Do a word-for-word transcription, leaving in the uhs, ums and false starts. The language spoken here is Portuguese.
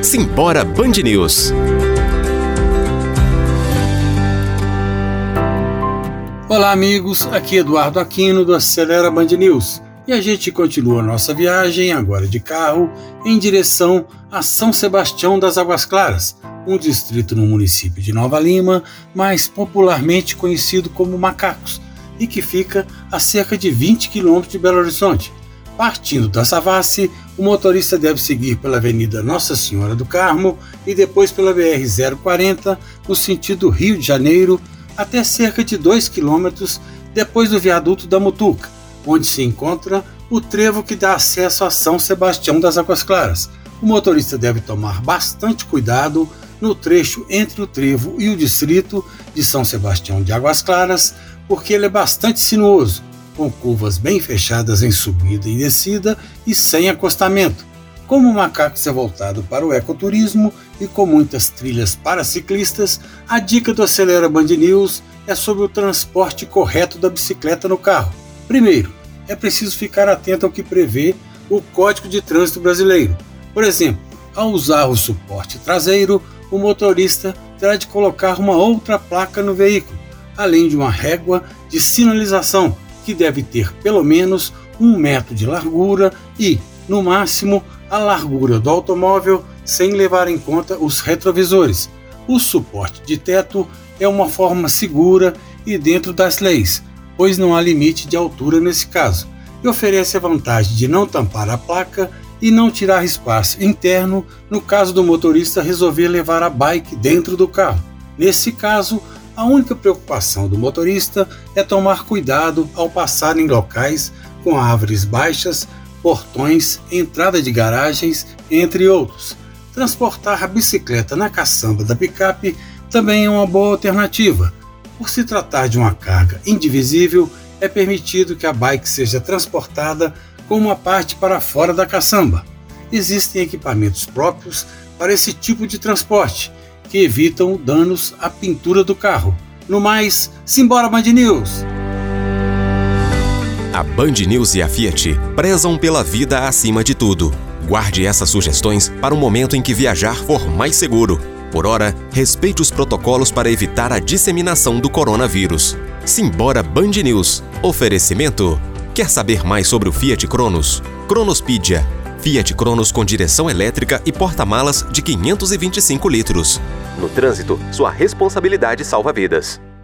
Simbora Band News! Olá amigos, aqui Eduardo Aquino do Acelera Band News e a gente continua a nossa viagem agora de carro em direção a São Sebastião das Águas Claras, um distrito no município de Nova Lima, mais popularmente conhecido como Macacos, e que fica a cerca de vinte quilômetros de Belo Horizonte. Partindo da Savassi, o motorista deve seguir pela Avenida Nossa Senhora do Carmo e depois pela B R zero quarenta no sentido Rio de Janeiro até cerca de dois quilômetros depois do viaduto da Mutuca, onde se encontra o trevo que dá acesso a São Sebastião das Águas Claras. O motorista deve tomar bastante cuidado no trecho entre o trevo e o distrito de São Sebastião de Águas Claras, porque ele é bastante sinuoso, com curvas bem fechadas em subida e descida e sem acostamento. Como o Macacos é voltado para o ecoturismo e com muitas trilhas para ciclistas, a dica do Acelera Band News é sobre o transporte correto da bicicleta no carro. Primeiro, é preciso ficar atento ao que prevê o Código de Trânsito Brasileiro. Por exemplo, ao usar o suporte traseiro, o motorista terá de colocar uma outra placa no veículo, além de uma régua de sinalização, que deve ter pelo menos um metro de largura e, no máximo, a largura do automóvel sem levar em conta os retrovisores. O suporte de teto é uma forma segura e dentro das leis, pois não há limite de altura nesse caso, e oferece a vantagem de não tampar a placa e não tirar espaço interno no caso do motorista resolver levar a bike dentro do carro. Nesse caso, a única preocupação do motorista é tomar cuidado ao passar em locais com árvores baixas, portões, entrada de garagens, entre outros. Transportar a bicicleta na caçamba da picape também é uma boa alternativa. Por se tratar de uma carga indivisível, é permitido que a bike seja transportada com uma parte para fora da caçamba. Existem equipamentos próprios para esse tipo de transporte, que evitam danos à pintura do carro. No mais, simbora Band News! A Band News e a Fiat prezam pela vida acima de tudo. Guarde essas sugestões para o momento em que viajar for mais seguro. Por hora, respeite os protocolos para evitar a disseminação do coronavírus. Simbora Band News. Oferecimento. Quer saber mais sobre o Fiat Cronos? Cronospedia. Fiat Cronos com direção elétrica e porta-malas de quinhentos e vinte e cinco litros. No trânsito, sua responsabilidade salva vidas.